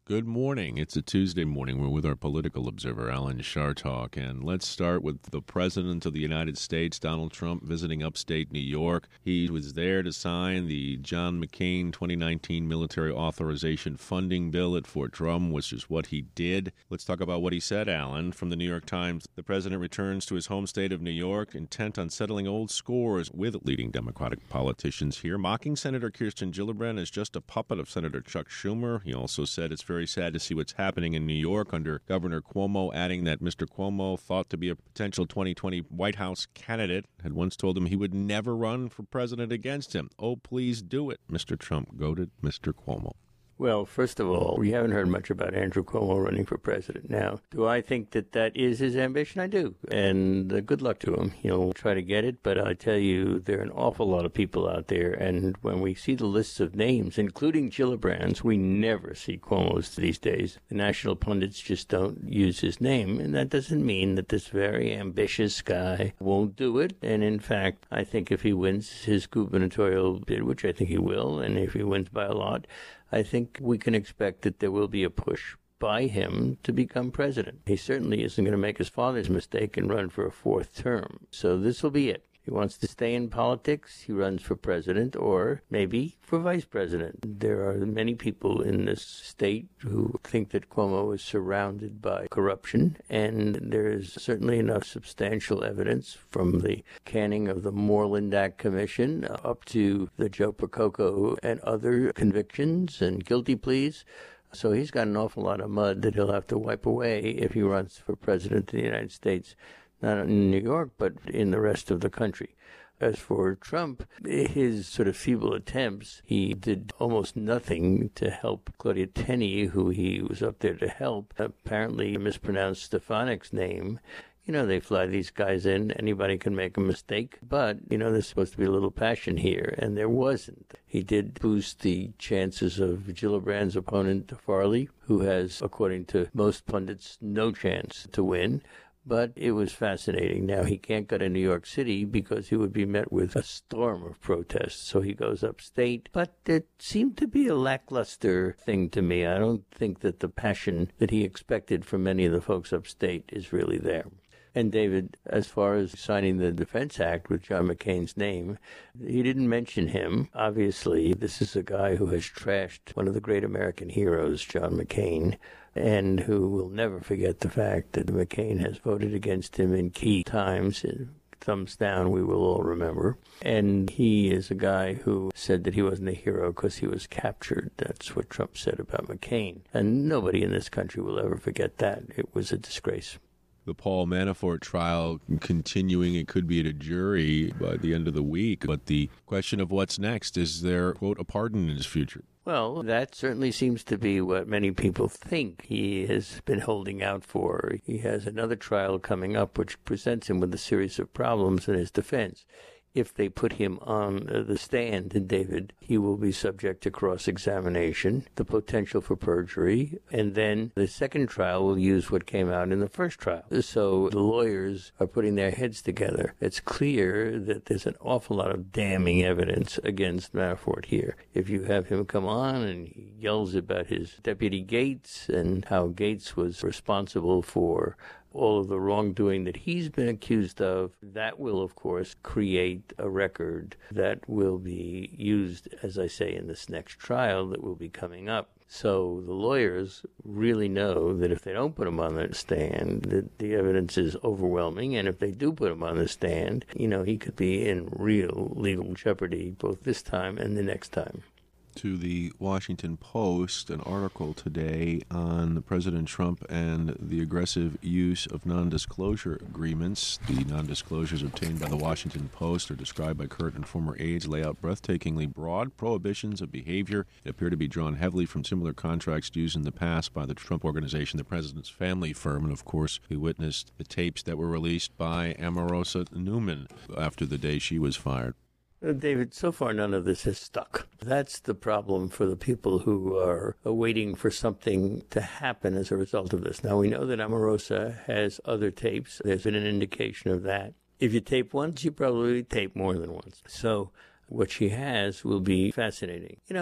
Good morning. It's a Tuesday morning. We're with our political observer, Alan Chartock, and let's start with the President of the United States, Donald Trump, visiting upstate New York. He was there to sign the John McCain 2019 military authorization funding bill at Fort Drum, which is what he did. Let's talk about what he said, Alan. From the New York Times, the President returns to his home state of New York, intent on settling old scores with leading Democratic politicians here, mocking Senator Kirsten Gillibrand as just a puppet of Senator Chuck Schumer. He also said it's very sad to see what's happening in New York under Governor Cuomo, adding that Mr. Cuomo, thought to be a potential 2020 White House candidate, had once told him he would never run for president against him. Oh, please do it, Mr. Trump goaded Mr. Cuomo. Well, first of all, we haven't heard much about Andrew Cuomo running for president. Now, do I think that that is his ambition? I do. And good luck to him. He'll try to get it. But I tell you, there are an awful lot of people out there. And when we see the lists of names, including Gillibrand's, we never see Cuomo's these days. The national pundits just don't use his name. And that doesn't mean that this very ambitious guy won't do it. And in fact, I think if he wins his gubernatorial bid, which I think he will, and if he wins by a lot, I think we can expect that there will be a push by him to become president. He certainly isn't going to make his father's mistake and run for a fourth term. So this will be it. He wants to stay in politics, he runs for president or maybe for vice president. There are many people in this state who think that Cuomo is surrounded by corruption, and there is certainly enough substantial evidence from the canning of the Moreland Act Commission up to the Joe Percoco and other convictions and guilty pleas. So he's got an awful lot of mud that he'll have to wipe away if he runs for president of the United States. Not in New York, but in the rest of the country. As for Trump, his sort of feeble attempts, he did almost nothing to help Claudia Tenney, who he was up there to help, apparently mispronounced Stefanik's name. You know, they fly these guys in. Anybody can make a mistake. But, you know, there's supposed to be a little passion here, and there wasn't. He did boost the chances of Gillibrand's opponent, Farley, who has, according to most pundits, no chance to win. But it was fascinating. Now, he can't go to New York City because he would be met with a storm of protests. So he goes upstate. But it seemed to be a lackluster thing to me. I don't think that the passion that he expected from many of the folks upstate is really there. And David, as far as signing the Defense Act with John McCain's name, he didn't mention him. Obviously, this is a guy who has trashed one of the great American heroes, John McCain, and who will never forget the fact that McCain has voted against him in key times. Thumbs down, we will all remember. And he is a guy who said that he wasn't a hero because he was captured. That's what Trump said about McCain. And nobody in this country will ever forget that. It was a disgrace. The Paul Manafort trial continuing. It could be at a jury by the end of the week. But the question of what's next, is there, quote, a pardon in his future? Well, that certainly seems to be what many people think he has been holding out for. He has another trial coming up which presents him with a series of problems in his defense. If they put him on the stand, David, he will be subject to cross-examination, the potential for perjury, and then the second trial will use what came out in the first trial. So the lawyers are putting their heads together. It's clear that there's an awful lot of damning evidence against Manafort here. If you have him come on and he yells about his deputy Gates and how Gates was responsible for all of the wrongdoing that he's been accused of, that will, of course, create a record that will be used, as I say, in this next trial that will be coming up. So the lawyers really know that if they don't put him on the stand, that the evidence is overwhelming. And if they do put him on the stand, you know, he could be in real legal jeopardy both this time and the next time. To the Washington Post, an article today on President Trump and the aggressive use of non-disclosure agreements. The non-disclosures obtained by the Washington Post are described by current and former aides, lay out breathtakingly broad prohibitions of behavior that appear to be drawn heavily from similar contracts used in the past by the Trump Organization, the president's family firm. And, of course, we witnessed the tapes that were released by Omarosa Newman after the day she was fired. David, so far none of this has stuck. That's the problem for the people who are waiting for something to happen as a result of this. Now, we know that Omarosa has other tapes. There's been an indication of that. If you tape once, you probably tape more than once. So what she has will be fascinating. You know,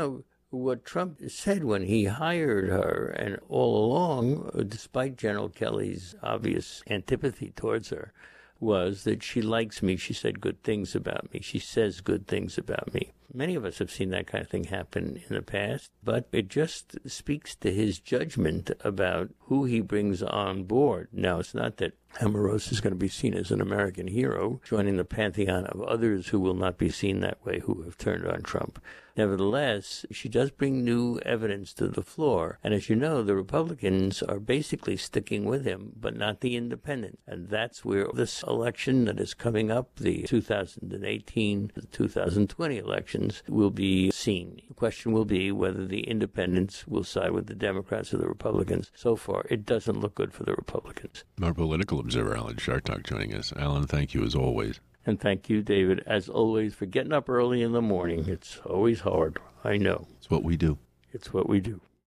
What Trump said when he hired her, and all along, despite General Kelly's obvious antipathy towards her, was that she likes me. She said good things about me. She says good things about me. Many of us have seen that kind of thing happen in the past, but it just speaks to his judgment about who he brings on board. Now, it's not that Omarosa is going to be seen as an American hero, joining the pantheon of others who will not be seen that way, who have turned on Trump. Nevertheless, she does bring new evidence to the floor. And as you know, the Republicans are basically sticking with him, but not the independents. And that's where this election that is coming up, the 2018, the 2020 elections, will be seen. The question will be whether the independents will side with the Democrats or the Republicans. So far, it doesn't look good for the Republicans. Our political observer, Alan Chartock, joining us. Alan, thank you as always. And thank you, David, as always, for getting up early in the morning. It's always hard. I know. It's what we do. It's what we do.